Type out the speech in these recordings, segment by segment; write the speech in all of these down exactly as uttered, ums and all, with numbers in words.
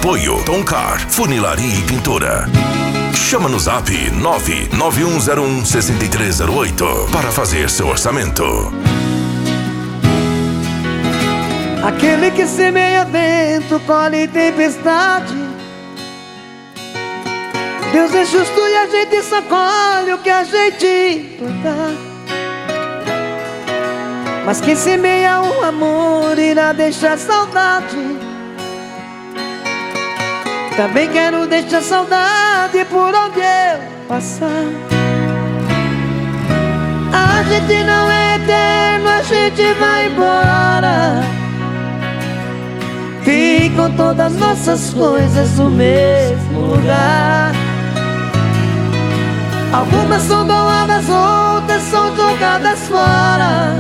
Apoio Toncar, Funilaria e Pintura. Chama no zap nove nove um zero um seis três zero oito para fazer seu orçamento. Aquele que semeia vento, colhe tempestade. Deus é justo e a gente só colhe o que a gente plantar. Mas quem semeia o amor irá deixar saudade. Também quero deixar saudade por onde eu passar. A gente não é eterno, a gente vai embora. Ficam todas nossas coisas no mesmo lugar. Algumas são doadas, outras são jogadas fora.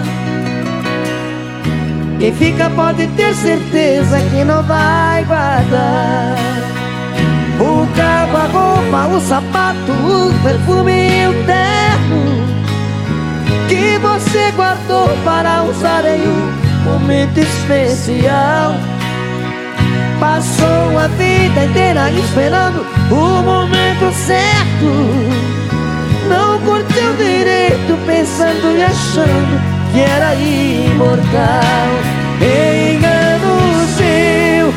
Quem fica pode ter certeza que não vai guardar. O carro, a roupa, o sapato, o perfume e o terno que você guardou para usar em um momento especial. Passou a vida inteira esperando o momento certo. Não curtiu direito, pensando e achando que era imortal. Engano seu,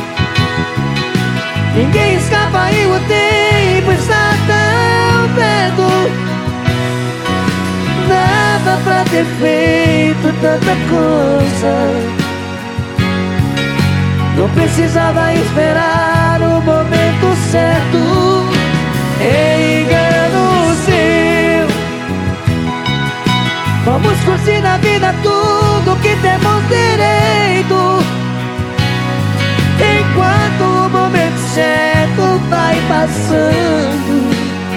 ninguém escapa e o tempo está tão perto. Dava pra ter feito tanta coisa. Não precisava esperar o momento certo. Engano seu. Vamos curtir na vida tudo que temos direito, enquanto o momento certo vai passando.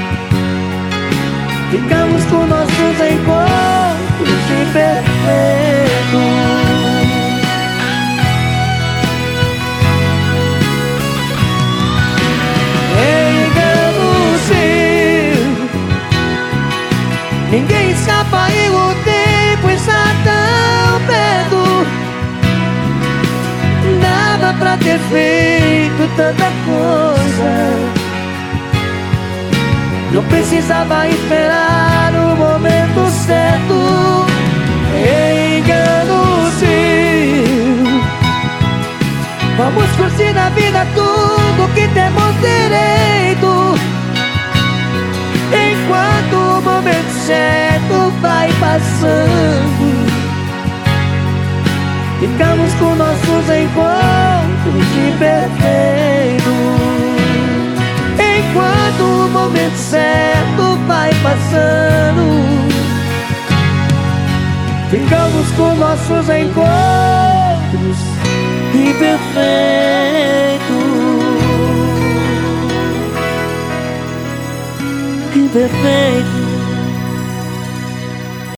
Ficamos com nossos encontros imperfeitos. Ninguém escapa e o tempo está tão perto. Dava pra ter feito tanta coisa. Não precisava esperar o momento certo. Engano seu. Vamos curtir na vida tudo que temos direito, enquanto o momento certo vai passando. Ficamos com nossos encontros imperfeitos, enquanto o momento certo vai passando. Ficamos com nossos encontros imperfeitos. Imperfeito.